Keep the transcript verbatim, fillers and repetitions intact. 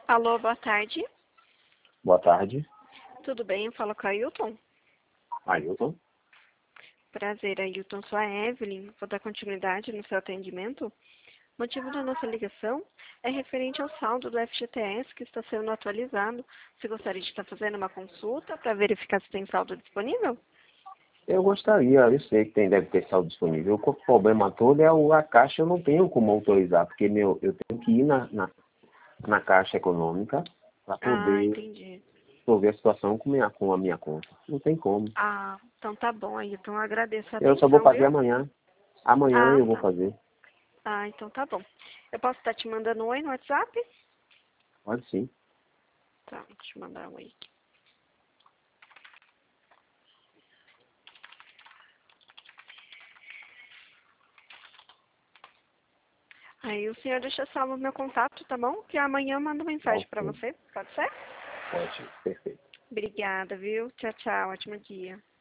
Alô, boa tarde. Boa tarde. Tudo bem? Eu falo com a Ailton. Ailton? Prazer, Ailton. Sou a Evelyn. Vou dar continuidade no seu atendimento. O motivo da nossa ligação é referente ao saldo do F G T S que está sendo atualizado. Você gostaria de estar fazendo uma consulta para verificar se tem saldo disponível? Eu gostaria, eu sei que tem, deve ter saldo disponível. O problema todo é o, a Caixa, eu não tenho como autorizar, porque meu, eu tenho que ir na, na, na Caixa Econômica para Ah, poder entendi. resolver a situação com, minha, com a minha conta. Não tem como. Ah, então tá bom, Ailton. Eu agradeço a Eu só vou atenção, fazer viu? amanhã. Amanhã Ah, eu vou tá. fazer. Ah, então tá bom. Eu posso estar te mandando um oi no WhatsApp? Pode sim. Tá, vou te mandar um oi aqui. Aí o senhor deixa salvo o meu contato, tá bom? Que amanhã eu mando mensagem pra Ok. você, pode ser? Pode. Perfeito. Obrigada, viu? Tchau, tchau. Ótimo dia.